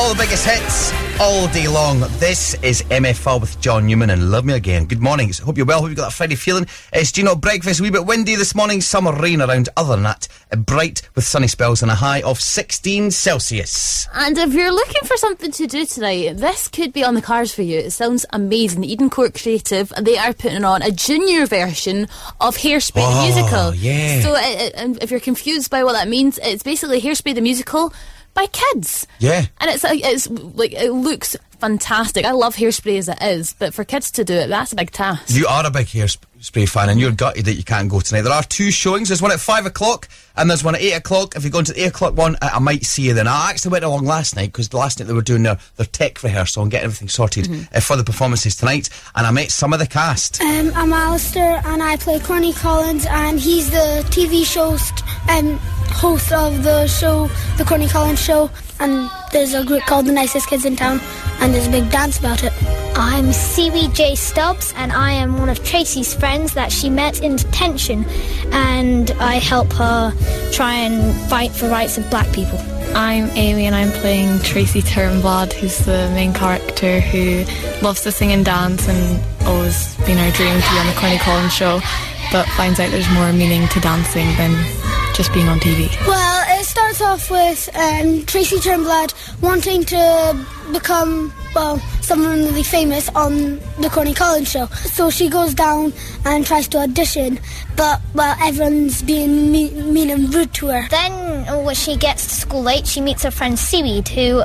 All the biggest hits all day long. This is MFR with John Newman and Love Me Again. Good morning. Hope you're well. Hope you've got that Friday feeling. It's Do You Know Breakfast. A wee bit windy this morning. Summer rain around. Other than that, bright with sunny spells and a high of 16 Celsius. And if you're looking for something to do tonight, this could be on the cards for you. It sounds amazing. Eden Court Creative, they are putting on a junior version of Hairspray the musical. Yeah. So if you're confused by what that means, it's basically Hairspray the musical by kids. Yeah. And it's like it looks fantastic. I love Hairspray as it is, but for kids to do it, that's a big task. You are a big Hairspray fan and you're gutted that you can't go tonight. There are two showings. There's one at 5 o'clock and there's one at 8 o'clock. If you go into the 8 o'clock one, I might see you then. I actually went along last night because last night they were doing their tech rehearsal and getting everything sorted for the performances tonight, and I met some of the cast. I'm Alistair and I play Corny Collins, and he's the TV show host of the show, The Corny Collins Show, and there's a group called The Nicest Kids in Town, and there's a big dance about it. I'm Seaweed J. Stubbs, and I am one of Tracy's friends that she met in detention, and I help her try and fight for rights of black people. I'm Amy and I'm playing Tracy Turnblad, who's the main character who loves to sing and dance and always been her dream to be on the Corny Collins Show, but finds out there's more meaning to dancing than just being on TV. Well, it starts off with Tracy Turnblad wanting to become, someone really famous on the Corny Collins Show. So she goes down and tries to audition, but, everyone's being mean and rude to her. Then, when she gets to school late, she meets her friend Seaweed, who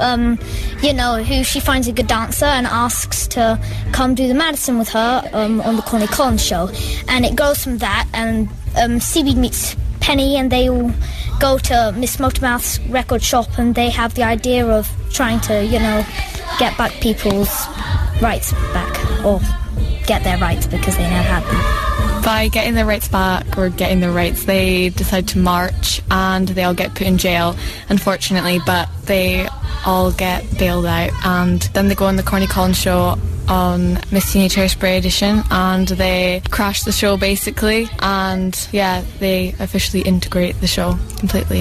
she finds a good dancer and asks to come do the Madison with her on the Corny Collins Show. And it goes from that, and Seaweed meets Penny, and they all go to Miss Motormouth's record shop, and they have the idea of trying to, get back people's rights back, or get their rights because they never had them. By getting their rights back, or getting their rights, they decide to march, and they all get put in jail, unfortunately, but they all get bailed out, and then they go on the Corny Collins Show on Miss Teenage Hairspray edition, and they crash the show basically, and they officially integrate the show completely.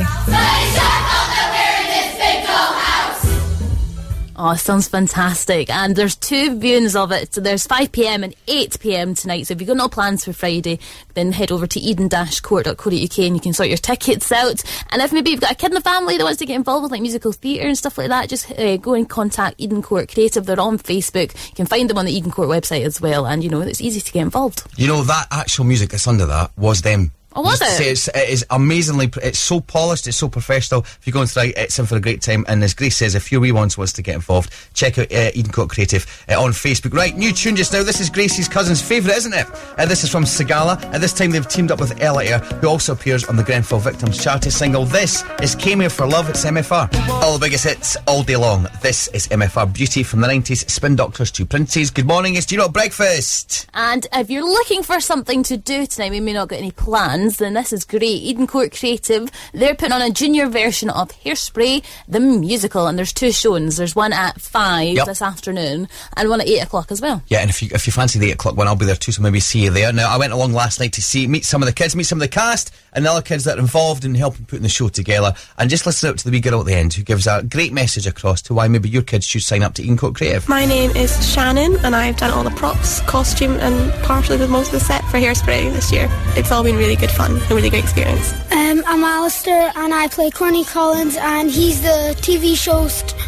Oh, it sounds fantastic. And there's two viewings of it. So there's 5pm and 8pm tonight. So if you've got no plans for Friday, then head over to eden-court.co.uk and you can sort your tickets out. And if maybe you've got a kid in the family that wants to get involved with like musical theatre and stuff like that, just go and contact Eden Court Creative. They're on Facebook. You can find them on the Eden Court website as well. And, it's easy to get involved. That actual music that's under that was them. Oh, was it? It is amazingly, it's so polished, it's so professional. If you're going tonight, it's in for a great time. And as Grace says, if your wee ones wants to get involved, check out Eden Court Creative on Facebook. Right, new tune just now. This is Gracie's cousin's favourite, isn't it? This is from Sigala. At this time, they've teamed up with Ella Eyre, who also appears on the Grenfell Victims charity single. This is Came Here for Love. It's MFR. All the biggest hits all day long. This is MFR Beauty from the 90s. Spin Doctors to Princes. Good morning, it's Do You Know Breakfast. And if you're looking for something to do tonight, we may not got any plans, then this is great. Eden Court Creative, they're putting on a junior version of Hairspray the musical, and there's two showings. There's one at 5 this afternoon and one at 8 o'clock as well. Yeah, and if you fancy the 8 o'clock one, I'll be there too, so maybe see you there. Now, I went along last night to meet some of the kids, meet some of the cast and the other kids that are involved in helping putting the show together, and just listen out to the wee girl at the end who gives a great message across to why maybe your kids should sign up to Eden Court Creative. My name is Shannon and I've done all the props, costume and partially with most of the set for Hairspray this year. It's all been really good fun, a really great experience. I'm Alistair and I play Corny Collins, and he's the TV show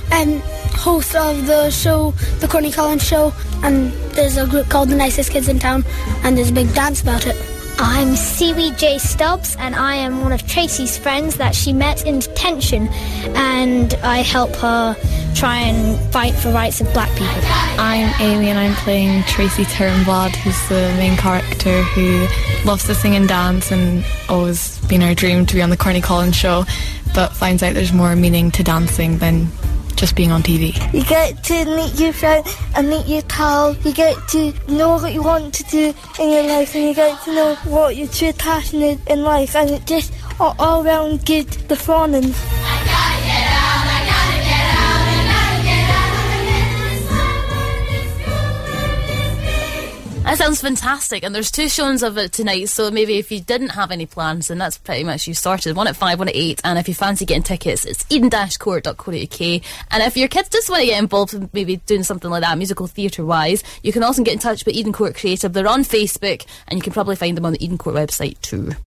host of the show, The Corny Collins Show, and there's a group called The Nicest Kids in Town, and there's a big dance about it. I'm Seaweed J. Stubbs, and I am one of Tracy's friends that she met in detention, and I help her try and fight for rights of black people. I'm Amy and I'm playing Tracy Turnblad, who's the main character who loves to sing and dance and always been her dream to be on the Corny Collins Show, but finds out there's more meaning to dancing than just being on TV. You get to meet your friend and meet your pal. You get to know what you want to do in your life, and you get to know what your true passion is in life, and it's just all round good performance. That sounds fantastic, and there's 2 showings of it tonight, so maybe if you didn't have any plans, then that's pretty much you sorted. 1 at 5, 1 at 8, and if you fancy getting tickets, it's eden-court.co.uk. And if your kids just want to get involved in maybe doing something like that, musical theatre wise, you can also get in touch with Eden Court Creative. They're on Facebook, and you can probably find them on the Eden Court website too.